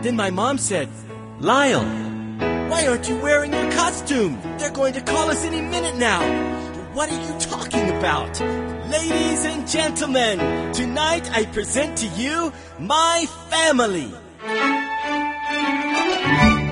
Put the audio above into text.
Then my mom said, "Lyle, why aren't you wearing your costume? They're going to call us any minute now." "What are you talking about?" "Ladies and gentlemen, tonight I present to you my family."